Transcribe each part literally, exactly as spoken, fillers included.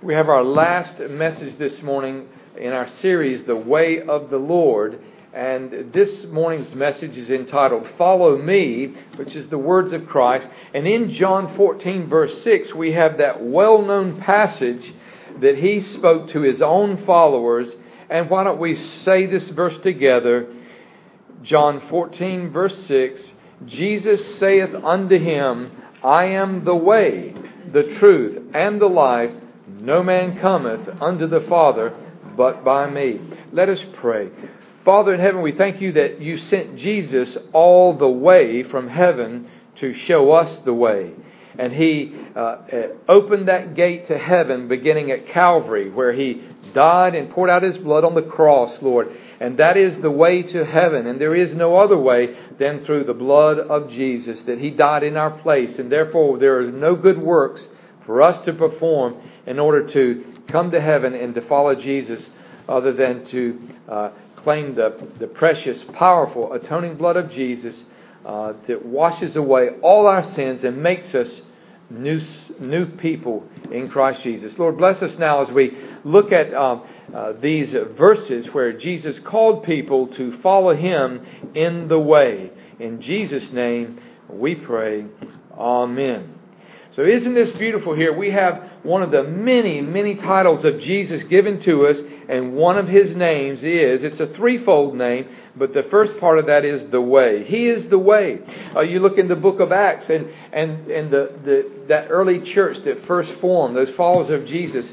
We have our last message this morning in our series, The Way of the Lord. And this morning's message is entitled, Follow Me, which is the words of Christ. And in John fourteen, verse six, we have that well-known passage that He spoke to His own followers. And why don't we say this verse together? John fourteen, verse six, Jesus saith unto him, I am the way, the truth, and the life. No man cometh unto the Father but by me. Let us pray. Father in heaven, we thank You that You sent Jesus all the way from heaven to show us the way. And He uh, opened that gate to heaven beginning at Calvary, where He died and poured out His blood on the cross, Lord. And that is the way to heaven. And there is no other way than through the blood of Jesus, that He died in our place. And therefore there are no good works for us to perform in order to come to heaven and to follow Jesus, other than to uh, claim the, the precious, powerful, atoning blood of Jesus uh, that washes away all our sins and makes us new new people in Christ Jesus. Lord, bless us now as we look at um, uh, these verses where Jesus called people to follow Him in the way. In Jesus' name we pray. Amen. So isn't this beautiful here? We have one of the many, many titles of Jesus given to us, and one of His names is, it's a threefold name, but the first part of that is the way. He is the way. Uh, you look in the book of Acts, and, and, and the, the that early church that first formed, those followers of Jesus,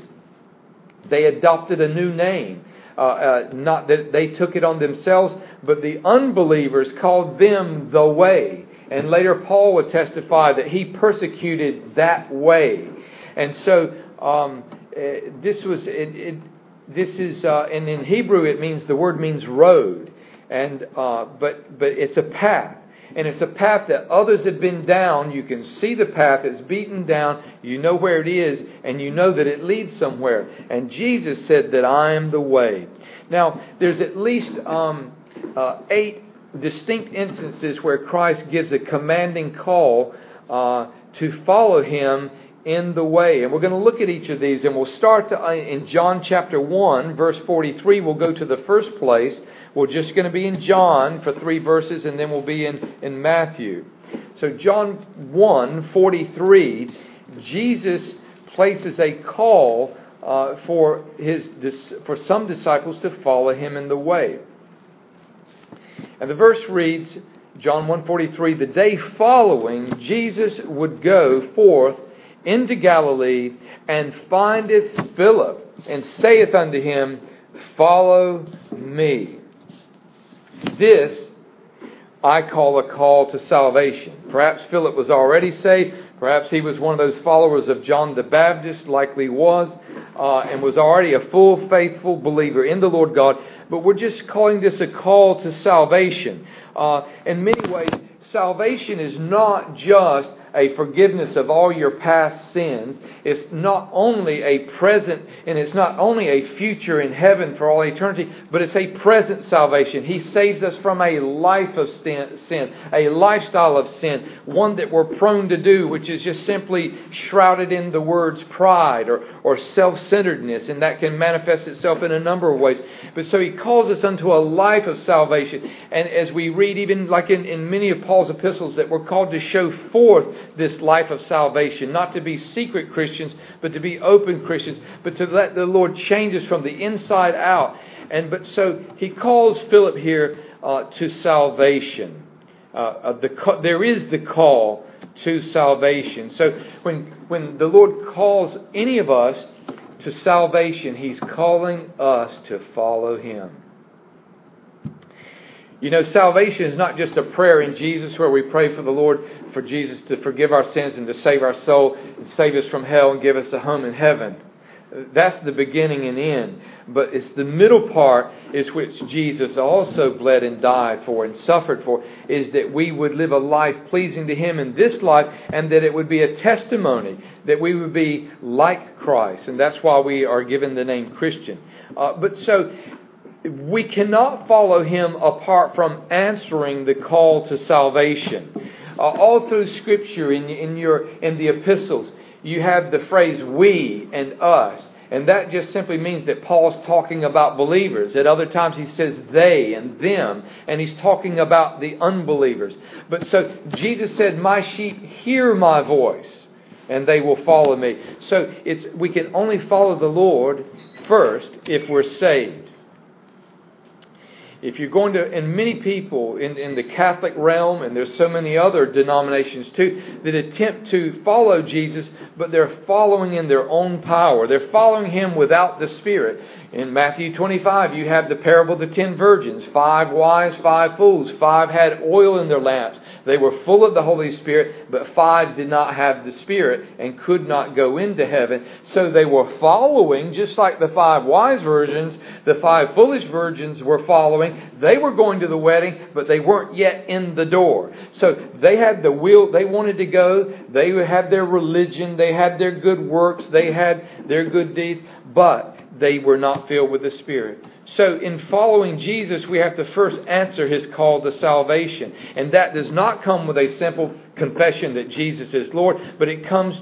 they adopted a new name. Uh, uh, not that they took it on themselves, but the unbelievers called them the way. And later Paul would testify that he persecuted that way. And so um, uh, this was it, it, this is uh, and in Hebrew it means, the word means road, and uh, but but it's a path, and it's a path that others have been down. You can see the path; it's beaten down. You know where it is, and you know that it leads somewhere. And Jesus said that I am the way. Now there's at least um, uh, eight distinct instances where Christ gives a commanding call uh, to follow Him in the way. And we're going to look at each of these, and we'll start to, uh, in John chapter one, verse forty-three. We'll go to the first place. We're just going to be in John for three verses, and then we'll be in, in Matthew. So John one, forty-three, Jesus places a call uh, for his for some disciples to follow Him in the way. And the verse reads, John one forty-three, the day following, Jesus would go forth into Galilee, and findeth Philip, and saith unto him, Follow me. This I call a call to salvation. Perhaps Philip was already saved. Perhaps he was one of those followers of John the Baptist, likely was, uh, and was already a full, faithful believer in the Lord God. But we're just calling this a call to salvation. Uh, in many ways, salvation is not just a forgiveness of all your past sins. It's not only a present, and it's not only a future in heaven for all eternity, but it's a present salvation. He saves us from a life of sin, a lifestyle of sin, one that we're prone to do, which is just simply shrouded in the words pride or, or self-centeredness, and that can manifest itself in a number of ways. But so He calls us unto a life of salvation. And as we read, even like in, in many of Paul's epistles, that we're called to show forth this life of salvation, not to be secret Christians, but to be open Christians, but to let the Lord change us from the inside out. And but so He calls Philip here uh, to salvation. Uh, of the there is the call to salvation. So when when the Lord calls any of us to salvation, He's calling us to follow Him. You know, salvation is not just a prayer in Jesus where we pray for the Lord, for Jesus to forgive our sins and to save our soul and save us from hell and give us a home in heaven. That's the beginning and end. But it's the middle part is which Jesus also bled and died for and suffered for, is that we would live a life pleasing to Him in this life, and that it would be a testimony that we would be like Christ. And that's why we are given the name Christian. Uh, but so we cannot follow Him apart from answering the call to salvation. Uh, all through Scripture, in, in, your, in the epistles, you have the phrase we and us. And that just simply means that Paul's talking about believers. At other times he says they and them. And he's talking about the unbelievers. But so Jesus said, my sheep hear my voice and they will follow me. So it's we can only follow the Lord first if we're saved. If you're going to, and many people in, in the Catholic realm, and there's so many other denominations too, that attempt to follow Jesus, but they're following in their own power. They're following Him without the Spirit. In Matthew twenty-five, you have the parable of the ten virgins. Five wise, five fools. Five had oil in their lamps. They were full of the Holy Spirit, but five did not have the Spirit and could not go into heaven. So they were following, just like the five wise virgins, the five foolish virgins were following. They were going to the wedding, but they weren't yet in the door. So they had the will, they wanted to go. They had their religion. They had their good works. They had their good deeds, but they were not filled with the Spirit. So in following Jesus, we have to first answer His call to salvation. And that does not come with a simple confession that Jesus is Lord, but it comes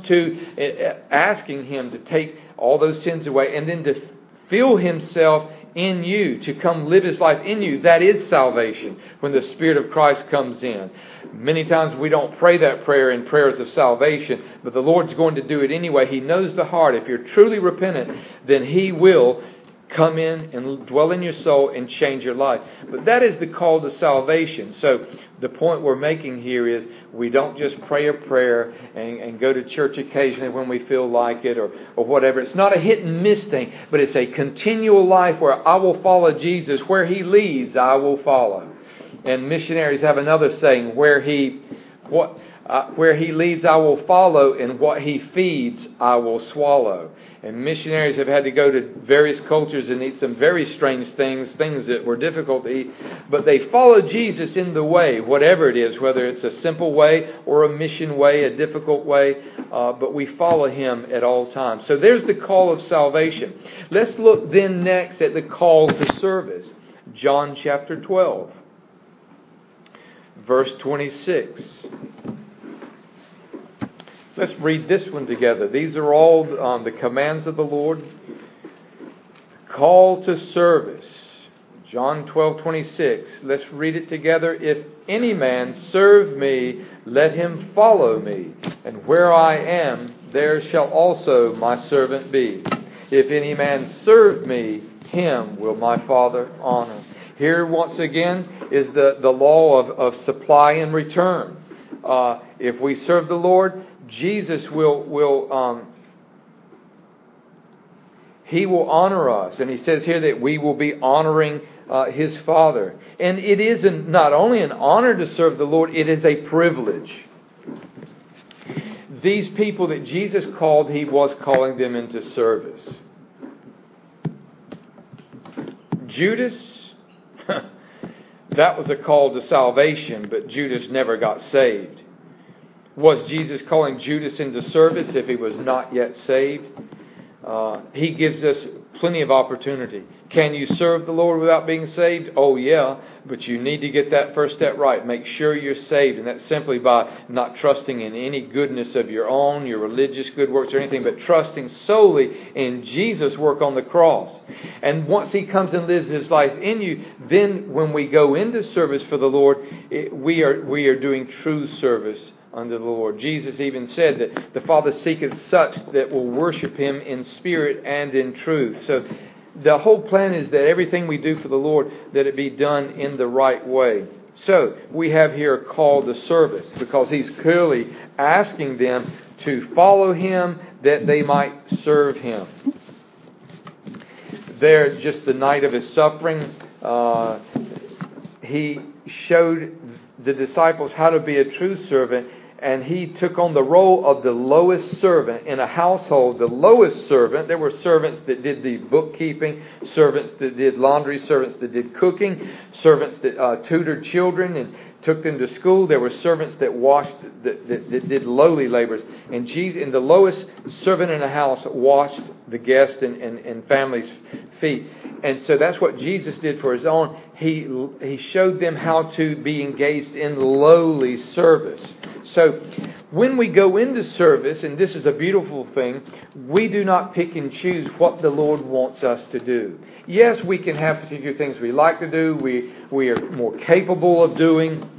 to asking Him to take all those sins away and then to fill Himself in you, to come live His life in you. That is salvation, when the Spirit of Christ comes in. Many times we don't pray that prayer in prayers of salvation, but the Lord's going to do it anyway. He knows the heart. If you're truly repentant, then He will come in and dwell in your soul and change your life. But that is the call to salvation. So the point we're making here is we don't just pray a prayer and, and go to church occasionally when we feel like it or, or whatever. It's not a hit and miss thing, but it's a continual life where I will follow Jesus. Where He leads, I will follow. And missionaries have another saying, where He what uh, where He leads, I will follow, and what He feeds, I will swallow. And missionaries have had to go to various cultures and eat some very strange things, things that were difficult to eat. But they follow Jesus in the way, whatever it is, whether it's a simple way or a mission way, a difficult way. Uh, but we follow Him at all times. So there's the call of salvation. Let's look then next at the call to service. John chapter twelve, verse twenty-six. Let's read this one together. These are all um, the commands of the Lord. Call to service. John twelve twenty-six. Let's read it together. If any man serve me, let him follow me. And where I am, there shall also my servant be. If any man serve me, him will my Father honor. Here once again is the, the law of, of supply and return. Uh, if we serve the Lord, Jesus will, will um, He will honor us. And He says here that we will be honoring uh, His Father. And it is an, not only an honor to serve the Lord, it is a privilege. These people that Jesus called, He was calling them into service. Judas, that was a call to salvation, but Judas never got saved. Was Jesus calling Judas into service if he was not yet saved? Uh, he gives us plenty of opportunity. Can you serve the Lord without being saved? Oh yeah, but you need to get that first step right. Make sure you're saved, and that's simply by not trusting in any goodness of your own, your religious good works or anything, but trusting solely in Jesus' work on the cross. And once He comes and lives His life in you, then when we go into service for the Lord, it, we are we are doing true service under the Lord. Jesus even said that the Father seeketh such that will worship Him in spirit and in truth. So the whole plan is that everything we do for the Lord, that it be done in the right way. So we have here a call to service, because He's clearly asking them to follow Him that they might serve Him. There, just the night of His suffering, uh, He showed the disciples how to be a true servant. And He took on the role of the lowest servant in a household. The lowest servant. There were servants that did the bookkeeping, servants that did laundry, servants that did cooking, servants that uh, tutored children and took them to school. There were servants that washed, that, that, that did lowly labors. And Jesus, and the lowest servant in a house, washed the guest and, and, and family's feet. and so that's what Jesus did for His own. He, he showed them how to be engaged in lowly service. So when we go into service, and this is a beautiful thing, we do not pick and choose what the Lord wants us to do. Yes, we can have particular things we like to do, we, we are more capable of doing.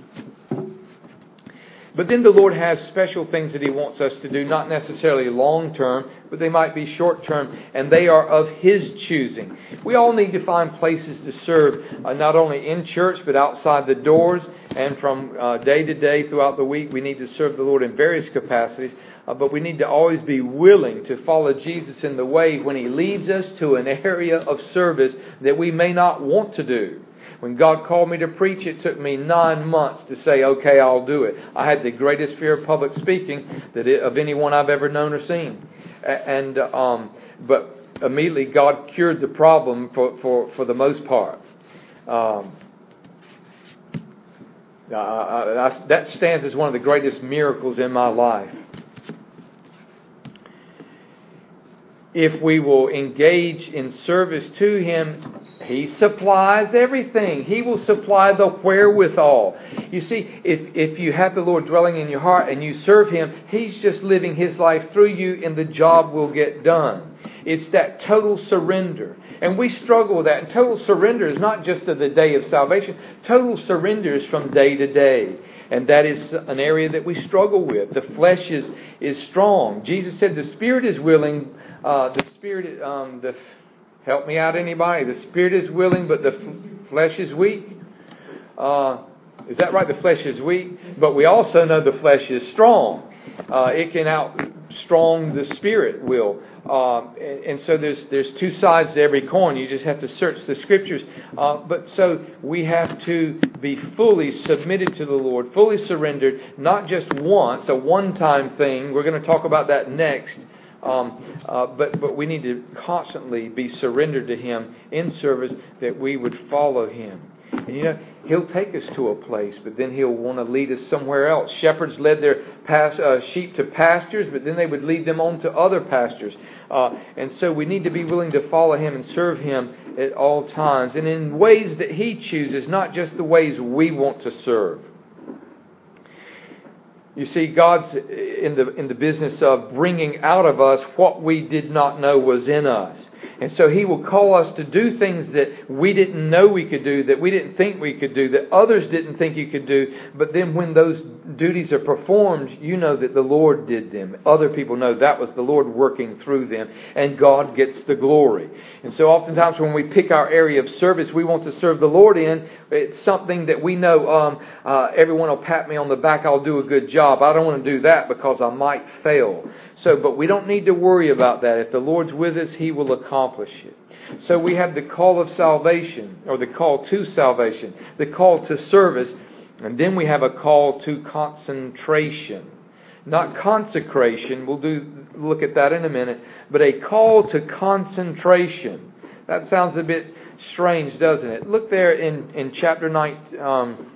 But then the Lord has special things that He wants us to do, not necessarily long term, but they might be short term, and they are of His choosing. We all need to find places to serve, uh, not only in church, but outside the doors, and from uh, day to day throughout the week. We need to serve the Lord in various capacities, uh, but we need to always be willing to follow Jesus in the way when He leads us to an area of service that we may not want to do. When God called me to preach, it took me nine months to say, okay, I'll do it. I had the greatest fear of public speaking that it, of anyone I've ever known or seen. And um, but immediately God cured the problem for, for, for the most part. Um, I, I, I, that stands as one of the greatest miracles in my life. If we will engage in service to Him, He supplies everything. He will supply the wherewithal. You see, if, if you have the Lord dwelling in your heart and you serve Him, He's just living His life through you and the job will get done. It's that total surrender. And we struggle with that. And total surrender is not just to the day of salvation. Total surrender is from day to day. And that is an area that we struggle with. The flesh is, is strong. Jesus said the Spirit is willing. Uh, the Spirit, um, the help me out, anybody. The Spirit is willing, but the f- flesh is weak. Uh, is that right? The flesh is weak, but we also know the flesh is strong. Uh, it can out strong the Spirit will. Uh, and, and so there's there's two sides to every coin. You just have to search the Scriptures. Uh, but so we have to be fully submitted to the Lord, fully surrendered, not just once, a one-time thing. We're going to talk about that next. Um, uh, but but we need to constantly be surrendered to Him in service, that we would follow Him. And you know, He'll take us to a place, but then He'll want to lead us somewhere else. Shepherds led their pas- uh, sheep to pastures, but then they would lead them on to other pastures. Uh, and so we need to be willing to follow Him and serve Him at all times, and in ways that He chooses, not just the ways we want to serve. You see, God's in the in the business of bringing out of us what we did not know was in us. And so He will call us to do things that we didn't know we could do, that we didn't think we could do, that others didn't think you could do. But then when those duties are performed, you know that the Lord did them. Other people know that was the Lord working through them. And God gets the glory. And so oftentimes when we pick our area of service we want to serve the Lord in, it's something that we know um, uh, everyone will pat me on the back, I'll do a good job. I don't want to do that because I might fail. So, but we don't need to worry about that. If the Lord's with us, He will accomplish it. So we have the call of salvation, or the call to salvation, the call to service, and then we have a call to concentration. Not consecration, we'll do look at that in a minute, but a call to concentration. That sounds a bit strange, doesn't it? Look there in, in chapter nine, um,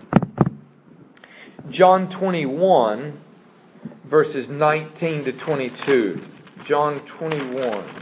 John twenty-one, verses nineteen to twenty-two. John twenty-one.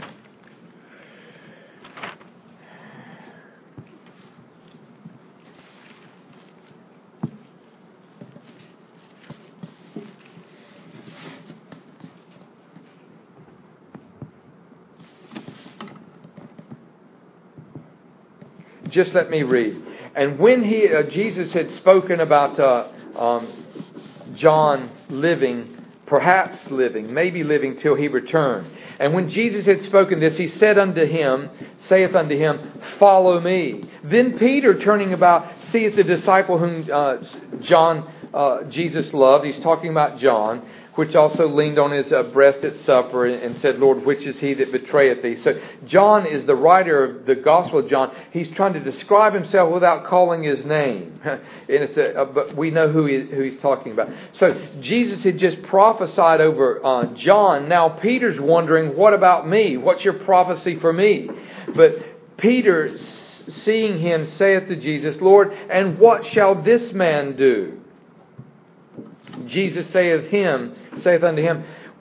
Just let me read. And when he, uh, Jesus had spoken about uh, um, John living, perhaps living, maybe living till He returned. And when Jesus had spoken this, He said unto him, saith unto him, Follow me. Then Peter, turning about, seeth the disciple whom uh, John, uh, Jesus loved. He's talking about John, which also leaned on his uh, breast at supper and said, Lord, which is he that betrayeth thee? So John is the writer of the Gospel of John. He's trying to describe himself without calling his name. and it's a, uh, but we know who, he, who he's talking about. So Jesus had just prophesied over uh, John. Now Peter's wondering, what about me? What's your prophecy for me? But Peter, seeing him, saith to Jesus, Lord, and what shall this man do? Jesus saith him, saith unto him,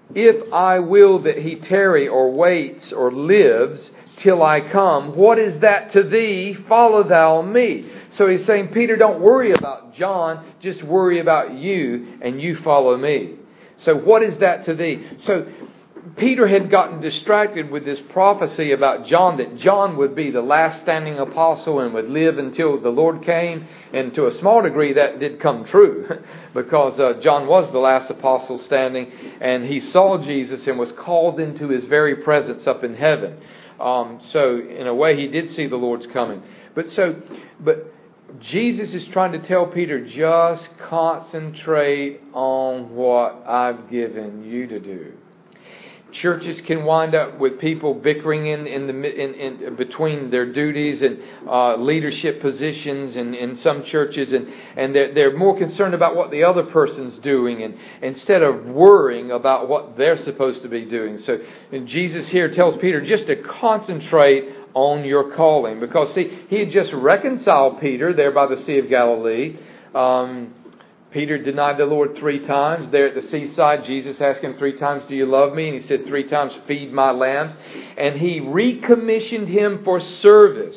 if I will that he tarry or waits or lives till I come, what is that to thee? Follow thou me. So he's saying, Peter, don't worry about John, just worry about you, and you follow me. So what is that to thee? So Peter had gotten distracted with this prophecy about John, that John would be the last standing apostle and would live until the Lord came. And to a small degree that did come true, because uh, John was the last apostle standing, and he saw Jesus and was called into his very presence up in heaven. Um, so in a way he did see the Lord's coming. But so, but Jesus is trying to tell Peter, just concentrate on what I've given you to do. Churches can wind up with people bickering in in the in, in between their duties and uh, leadership positions, and in some churches, and and they're, they're more concerned about what the other person's doing, and instead of worrying about what they're supposed to be doing. So, and Jesus here tells Peter just to concentrate on your calling, because see, he had just reconciled Peter there by the Sea of Galilee. Um, Peter denied the Lord three times. There at the seaside, Jesus asked him three times, do you love me? And he said three times, feed my lambs. And he recommissioned him for service.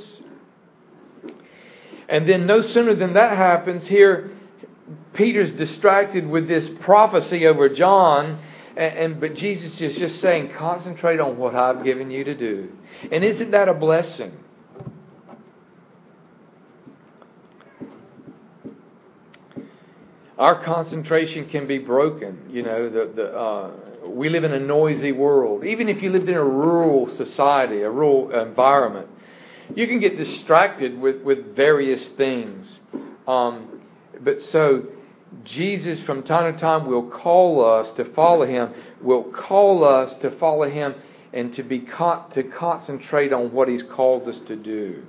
And then no sooner than that happens, here Peter's distracted with this prophecy over John. And, and but Jesus is just saying, concentrate on what I've given you to do. And isn't that a blessing? Our concentration can be broken. You know, the the uh, we live in a noisy world. Even if you lived in a rural society, a rural environment, you can get distracted with, with various things. Um, but so Jesus, from time to time, will call us to follow Him. Will call us to follow Him and to be con- to concentrate on what He's called us to do.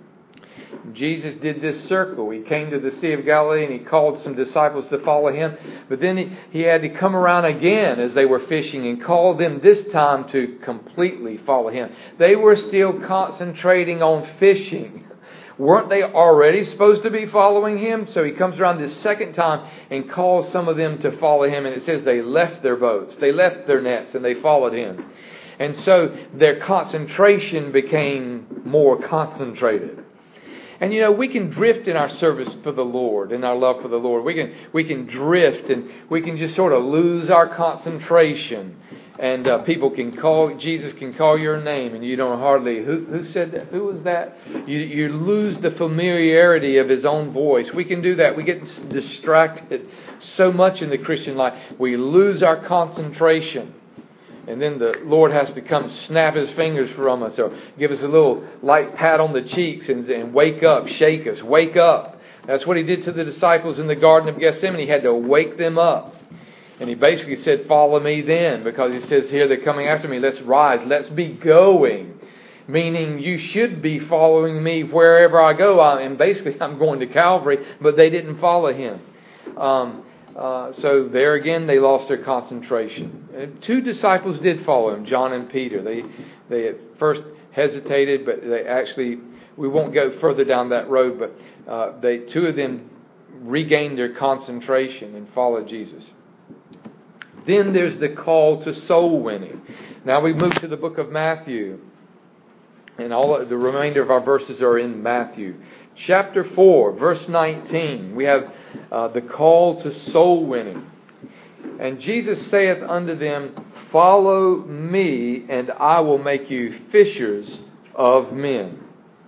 Jesus did this circle. He came to the Sea of Galilee and He called some disciples to follow Him. But then he, he had to come around again as they were fishing and call them this time to completely follow Him. They were still concentrating on fishing. Weren't they already supposed to be following Him? So He comes around this second time and calls some of them to follow Him. And it says they left their boats, they left their nets, and they followed Him. And so their concentration became more concentrated. And you know, we can drift in our service for the Lord, in our love for the Lord. We can we can drift, and we can just sort of lose our concentration. And uh, people can call, Jesus can call your name, and you don't hardly, who who said that? Who was that? You you lose the familiarity of His own voice. We can do that. We get distracted so much in the Christian life. We lose our concentration. And then the Lord has to come snap His fingers from us, or give us a little light pat on the cheeks and, and wake up, shake us, wake up. That's what He did to the disciples in the Garden of Gethsemane. He had to wake them up. And He basically said, follow me then, because He says here, they're coming after me. Let's rise. Let's be going. Meaning you should be following me wherever I go. And basically I'm going to Calvary, but they didn't follow Him. Um, Uh, so there again, they lost their concentration. And two disciples did follow Him, John and Peter. They they at first hesitated, but they actually, we won't go further down that road, but uh, they two of them regained their concentration and followed Jesus. Then there's the call to soul winning. Now we move to the book of Matthew. And all of the remainder of our verses are in Matthew. Chapter four, verse nineteen. We have uh, the call to soul winning. And Jesus saith unto them, follow me, and I will make you fishers of men.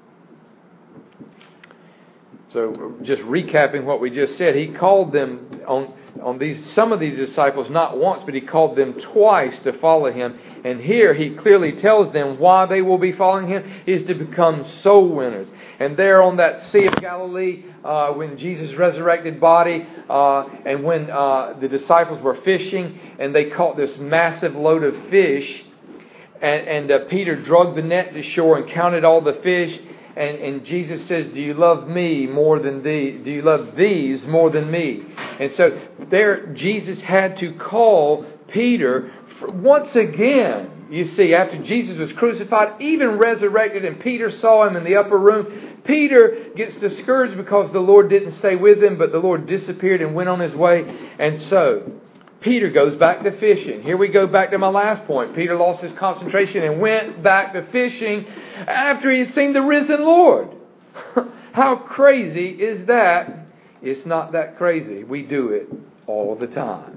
So just recapping what we just said, He called them on on these some of these disciples not once, but He called them twice to follow Him. And here He clearly tells them why they will be following Him is to become soul winners. And there on that Sea of Galilee, uh, when Jesus' resurrected body, uh, and when uh, the disciples were fishing, and they caught this massive load of fish, and, and uh, Peter dragged the net to shore and counted all the fish. And, and Jesus says, do you love me more than these? Do you love these more than me? And so there Jesus had to call Peter for, once again. You see, after Jesus was crucified, even resurrected, and Peter saw Him in the upper room, Peter gets discouraged because the Lord didn't stay with him, but the Lord disappeared and went on His way. And so Peter goes back to fishing. Here we go back to my last point. Peter lost his concentration and went back to fishing after he had seen the risen Lord. How crazy is that? It's not that crazy. We do it all the time.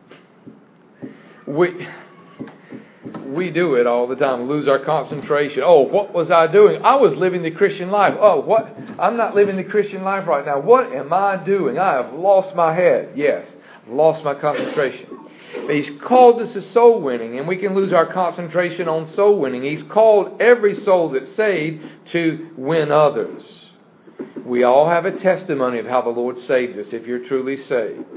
We... We do it all the time. We lose our concentration. Oh, what was I doing? I was living the Christian life. Oh, what? I'm not living the Christian life right now. What am I doing? I have lost my head. Yes, I've lost my concentration. But He's called us to soul winning, and we can lose our concentration on soul winning. He's called every soul that's saved to win others. We all have a testimony of how the Lord saved us if you're truly saved.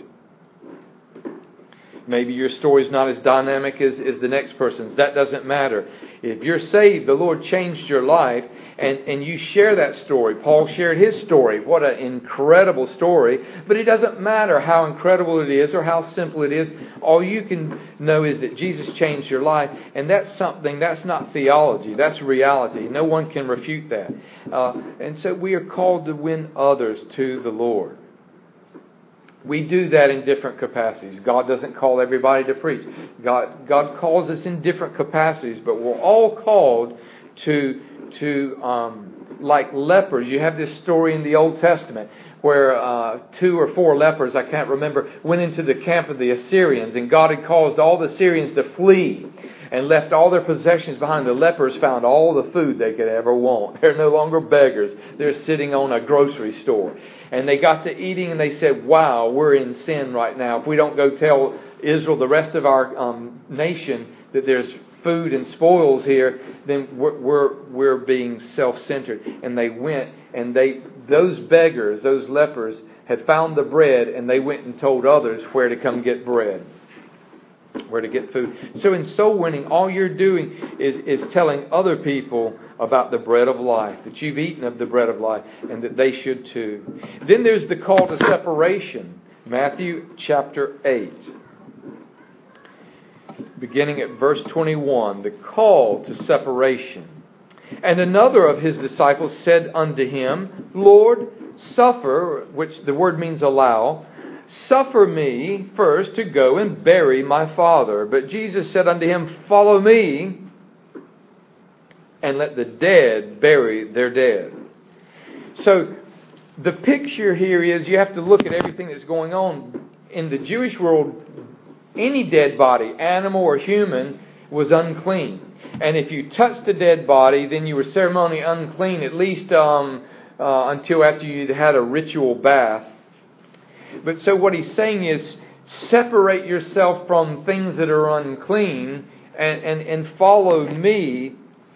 Maybe your story's not as dynamic as, as the next person's. That doesn't matter. If you're saved, the Lord changed your life, and, and you share that story. Paul shared his story. What an incredible story. But it doesn't matter how incredible it is or how simple it is. All you can know is that Jesus changed your life, and that's something, that's not theology. That's reality. No one can refute that. Uh, and so we are called to win others to the Lord. We do that in different capacities. God doesn't call everybody to preach. God, God calls us in different capacities, but we're all called to, to um, like lepers. You have this story in the Old Testament where uh, two or four lepers, I can't remember, went into the camp of the Assyrians, and God had caused all the Assyrians to flee and left all their possessions behind. The lepers found all the food they could ever want. They're no longer beggars. They're sitting on a grocery store. And they got to eating and they said, wow, we're in sin right now. If we don't go tell Israel, the rest of our um, nation, that there's food and spoils here, then we're, we're, we're being self-centered. And they went and they, those beggars, those lepers, had found the bread, and they went and told others where to come get bread, where to get food. So in soul winning, all you're doing is, is telling other people about the bread of life, that you've eaten of the bread of life, and that they should too. Then there's the call to separation. Matthew chapter eight. Beginning at verse twenty-one, the call to separation. And another of his disciples said unto him, Lord, suffer, which the word means allow, suffer me first to go and bury my father. But Jesus said unto him, Follow me, and let the dead bury their dead. So the picture here is you have to look at everything that's going on. In the Jewish world, any dead body, animal or human, was unclean. And if you touched a dead body, then you were ceremonially unclean, at least um, uh, until after you'd had a ritual bath. But so what he's saying is, separate yourself from things that are unclean and, and, and follow me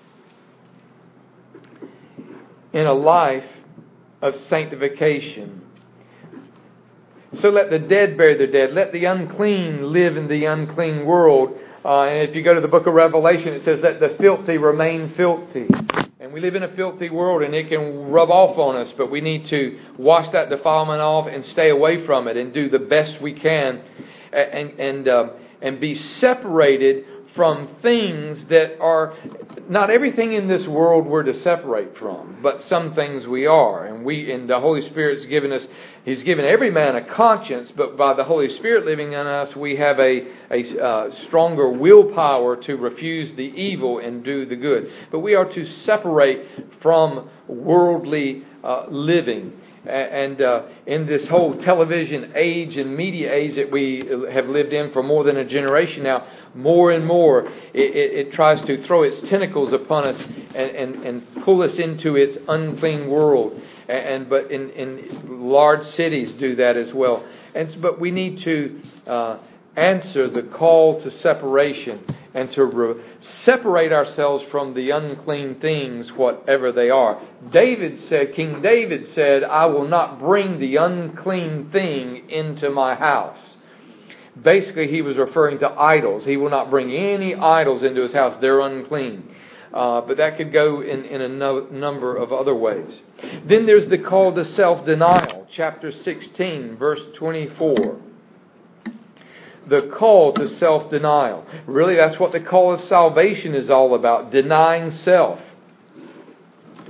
in a life of sanctification. So let the dead bury their dead. Let the unclean live in the unclean world. Uh, and if you go to the book of Revelation, it says, let the filthy remain filthy. And we live in a filthy world, and it can rub off on us, but we need to wash that defilement off and stay away from it and do the best we can and, and, uh, and be separated from things that are, not everything in this world we're to separate from, but some things we are. And we, and the Holy Spirit's given us, He's given every man a conscience, but by the Holy Spirit living in us, we have a, a uh, stronger willpower to refuse the evil and do the good. But we are to separate from worldly uh, living. And uh, in this whole television age and media age that we have lived in for more than a generation now, more and more it, it, it tries to throw its tentacles upon us and, and, and pull us into its unclean world. And, and but in, in large cities do that as well. And but we need to uh, answer the call to separation and to re- separate ourselves from the unclean things, whatever they are. David said, King David said, I will not bring the unclean thing into my house. Basically, he was referring to idols. He will not bring any idols into his house. They're unclean. Uh, but that could go in, in a no, number of other ways. Then there's the call to self-denial. Chapter sixteen, verse twenty-four. The call to self-denial. Really, that's what the call of salvation is all about. Denying self.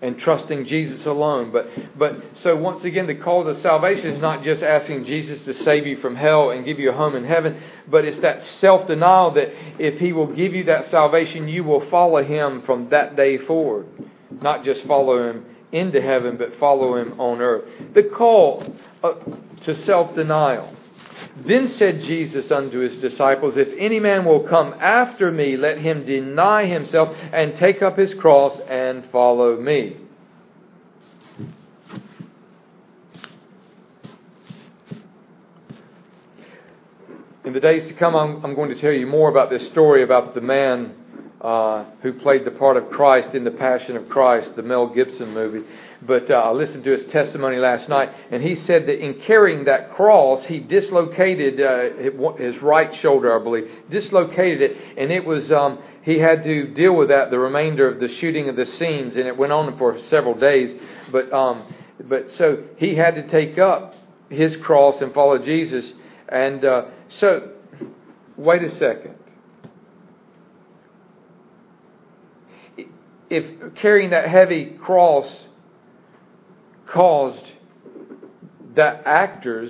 and trusting Jesus alone. But but so once again, the call to salvation is not just asking Jesus to save you from hell and give you a home in heaven, but it's that self-denial that if He will give you that salvation, you will follow Him from that day forward. Not just follow Him into heaven, but follow Him on earth. The call uh, to self-denial. Then said Jesus unto His disciples, If any man will come after me, let him deny himself and take up his cross and follow me. In the days to come, I'm, I'm going to tell you more about this story about the man uh, who played the part of Christ in The Passion of Christ, the Mel Gibson movie. But uh, I listened to his testimony last night, and he said that in carrying that cross, he dislocated uh, his right shoulder, I believe, dislocated it, and it was um, he had to deal with that the remainder of the shooting of the scenes, and it went on for several days. But um, but so he had to take up his cross and follow Jesus. And uh, so, wait a second. If carrying that heavy cross caused that actor's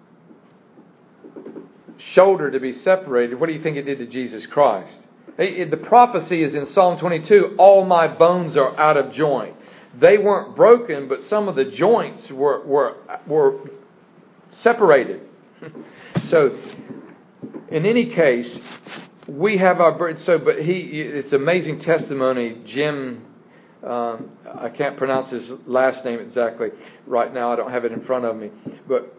shoulder to be separated, what do you think it did to Jesus Christ? The prophecy is in Psalm twenty-two, all my bones are out of joint. They weren't broken, but some of the joints were were, were separated. So, in any case, we have our burden. So, but he, it's amazing testimony. Jim, um, I can't pronounce his last name exactly right now. I don't have it in front of me, but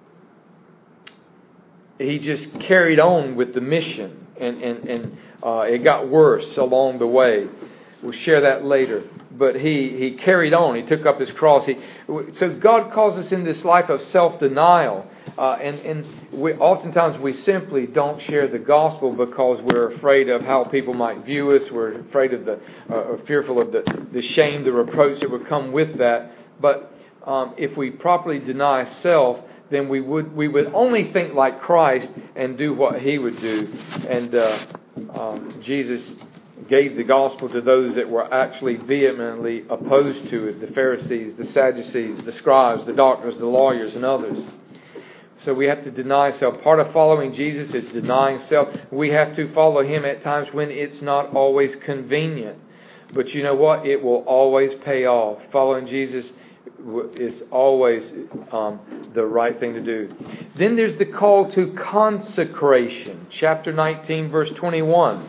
he just carried on with the mission, and and and uh, it got worse along the way. We'll share that later. But he, he carried on. He took up his cross. He, so God calls us in this life of self-denial. Uh, and and we, oftentimes we simply don't share the gospel because we're afraid of how people might view us. We're afraid of the, uh, or fearful of the, the shame, the reproach that would come with that. But um, if we properly deny self, then we would we would only think like Christ and do what He would do. And uh, um, Jesus gave the gospel to those that were actually vehemently opposed to it, the Pharisees, the Sadducees, the scribes, the doctors, the lawyers, and others. So we have to deny self. Part of following Jesus is denying self. We have to follow Him at times when it's not always convenient. But you know what? It will always pay off. Following Jesus is always um, the right thing to do. Then there's the call to consecration. Chapter nineteen, verse twenty-one.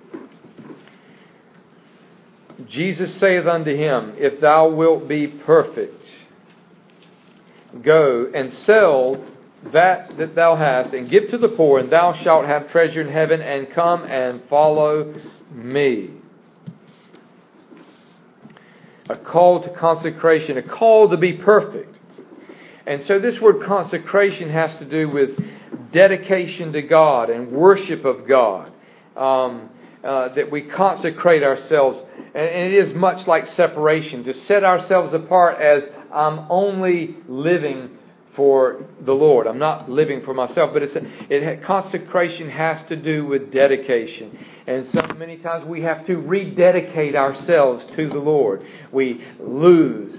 Jesus saith unto him, If thou wilt be perfect, go and sell that that thou hast, and give to the poor, and thou shalt have treasure in heaven, and come and follow me. A call to consecration, a call to be perfect. And so this word consecration has to do with dedication to God and worship of God. Um, uh, that we consecrate ourselves. And it is much like separation, to set ourselves apart as I'm only living for the Lord. I'm not living for myself, but it's a, it consecration has to do with dedication. And so many times we have to rededicate ourselves to the Lord. We lose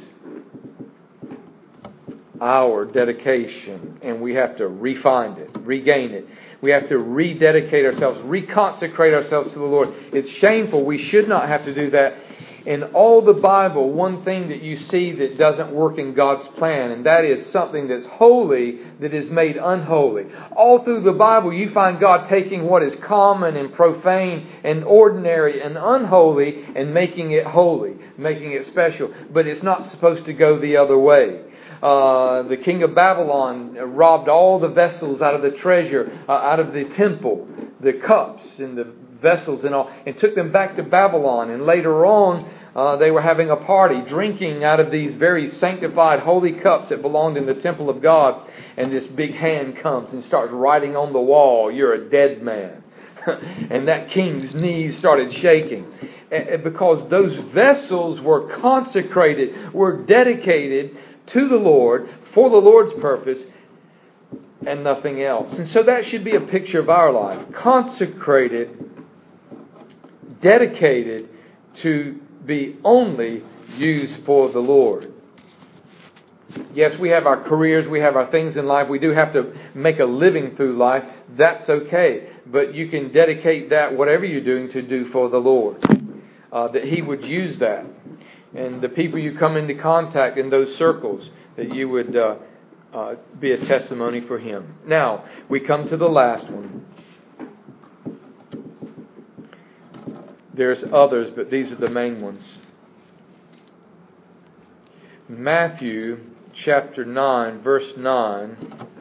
our dedication and we have to refind it, regain it. We have to rededicate ourselves, reconsecrate ourselves to the Lord. It's shameful. We should not have to do that. In all the Bible, one thing that you see that doesn't work in God's plan, and that is something that's holy that is made unholy. All through the Bible, you find God taking what is common and profane and ordinary and unholy and making it holy, making it special. But it's not supposed to go the other way. Uh, the king of Babylon robbed all the vessels out of the treasure, uh, out of the temple, the cups and the vessels and all, and took them back to Babylon. And later on, uh, they were having a party, drinking out of these very sanctified holy cups that belonged in the temple of God. And this big hand comes and starts writing on the wall, "You're a dead man." And that king's knees started shaking. Because those vessels were consecrated, were dedicated to the Lord, for the Lord's purpose, and nothing else. And so that should be a picture of our life. Consecrated, dedicated to be only use for the Lord. Yes, we have our careers, we have our things in life. We do have to make a living through life. That's okay. But you can dedicate that, whatever you're doing, to do for the Lord. Uh, that He would use that. And the people you come into contact in those circles, that you would uh, uh, be a testimony for Him. Now, we come to the last one. There's others, but these are the main ones. Matthew chapter nine, verse nine.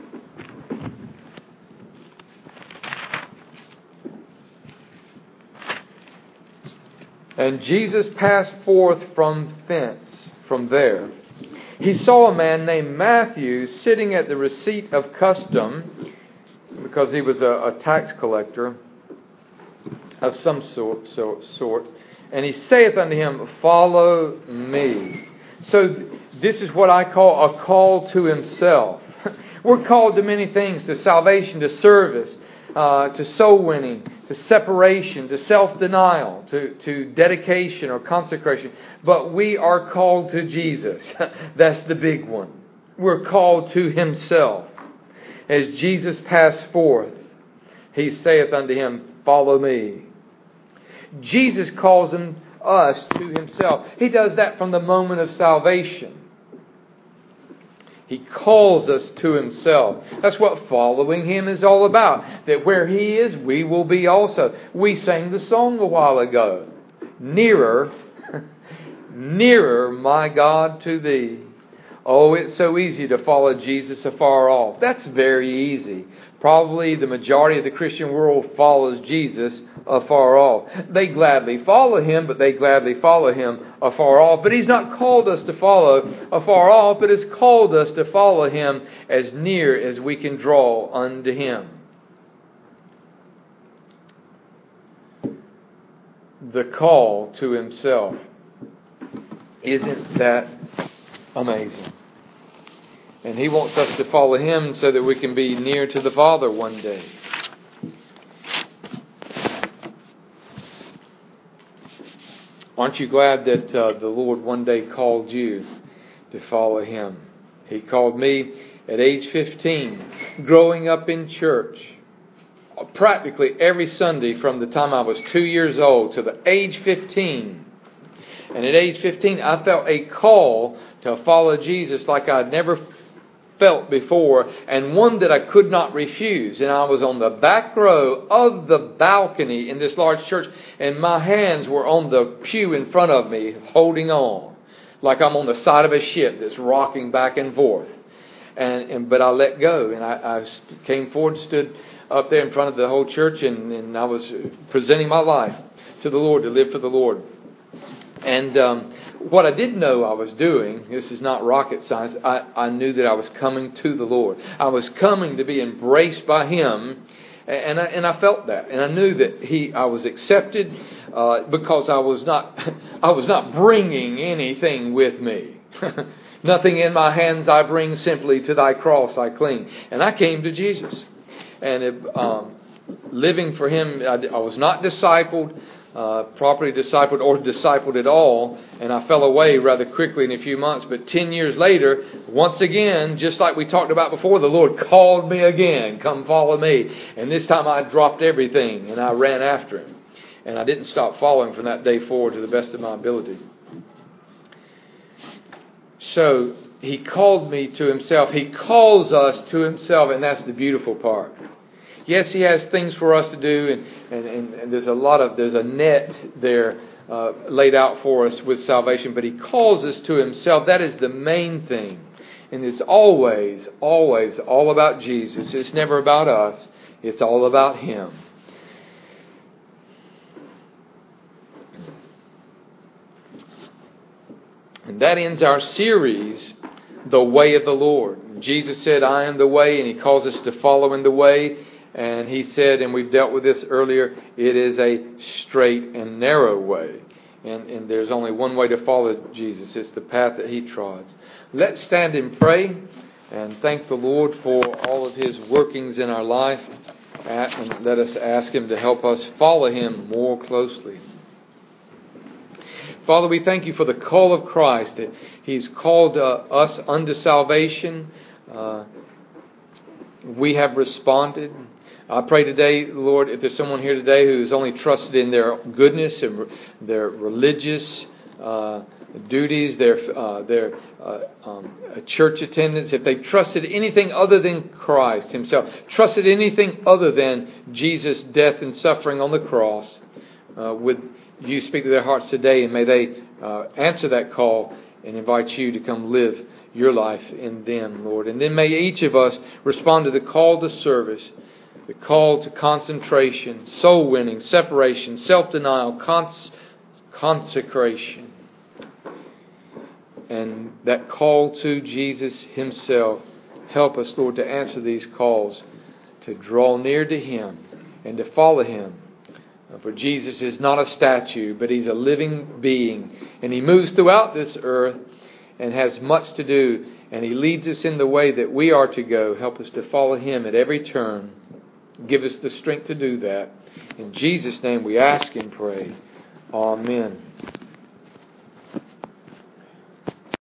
And Jesus passed forth from thence, from there. He saw a man named Matthew sitting at the receipt of custom, because he was a, a tax collector of some sort, so, sort. And he saith unto him, Follow me. So this is what I call a call to himself. We're called to many things, to salvation, to service, uh, to soul winning, to separation, to self-denial, to, to dedication or consecration. But we are called to Jesus. That's the big one. We're called to Himself. As Jesus passed forth, He saith unto him, Follow me. Jesus calls him, us to Himself. He does that from the moment of salvation. He calls us to Himself. That's what following Him is all about. That where He is, we will be also. We sang the song a while ago. Nearer, nearer, my God, to Thee. Oh, it's so easy to follow Jesus afar off. That's very easy. Probably the majority of the Christian world follows Jesus afar off. They gladly follow Him, but they gladly follow Him afar off. But He's not called us to follow afar off, but has called us to follow Him as near as we can draw unto Him. The call to Himself. Isn't that amazing? And He wants us to follow Him so that we can be near to the Father one day. Aren't you glad that uh, the Lord one day called you to follow Him? He called me at age fifteen, growing up in church, practically every Sunday from the time I was two years old to the age fifteen. And at age fifteen, I felt a call to follow Jesus like I'd never felt before, and one that I could not refuse. And I was on the back row of the balcony in this large church, and my hands were on the pew in front of me, holding on, like I'm on the side of a ship that's rocking back and forth. And, and but I let go, and I, I came forward, stood up there in front of the whole church, and, and I was presenting my life to the Lord, to live for the Lord. And um, what I didn't know I was doing, this is not rocket science, I, I knew that I was coming to the Lord. I was coming to be embraced by Him, and I, and I felt that. And I knew that He, I was accepted uh, because I was not, I was not bringing anything with me. Nothing in my hands I bring, simply to Thy cross I cling. And I came to Jesus. And it, um, living for Him, I, I was not discipled. Uh, properly discipled or discipled at all, and I fell away rather quickly in a few months. But ten years later, once again, just like we talked about before, the Lord called me again, come follow me. And this time I dropped everything and I ran after Him. And I didn't stop following from that day forward to the best of my ability. So He called me to Himself. He calls us to Himself, and that's the beautiful part. Yes, He has things for us to do, and, and, and, and there's a lot of, there's a net there uh, laid out for us with salvation, but He calls us to Himself. That is the main thing. And it's always, always all about Jesus. It's never about us. It's all about Him. And that ends our series, The Way of the Lord. Jesus said, I am the way, and He calls us to follow in the way. And He said, and we've dealt with this earlier, it is a straight and narrow way. And, and there's only one way to follow Jesus. It's the path that He trods. Let's stand and pray and thank the Lord for all of His workings in our life. And let us ask Him to help us follow Him more closely. Father, we thank you for the call of Christ, that He's called uh, us unto salvation. Uh, we have responded. I pray today, Lord, if there's someone here today who is only trusted in their goodness and their religious uh, duties, their uh, their uh, um, church attendance, if they trusted anything other than Christ Himself, trusted anything other than Jesus' death and suffering on the cross, uh, would you speak to their hearts today, and may they uh, answer that call and invite you to come live your life in them, Lord. And then may each of us respond to the call to service, the call to concentration, soul winning, separation, self-denial, cons- consecration. And that call to Jesus Himself. Help us, Lord, to answer these calls, to draw near to Him and to follow Him. For Jesus is not a statue, but He's a living being. And He moves throughout this earth and has much to do. And He leads us in the way that we are to go. Help us to follow Him at every turn. Give us the strength to do that. In Jesus' name we ask and pray. Amen.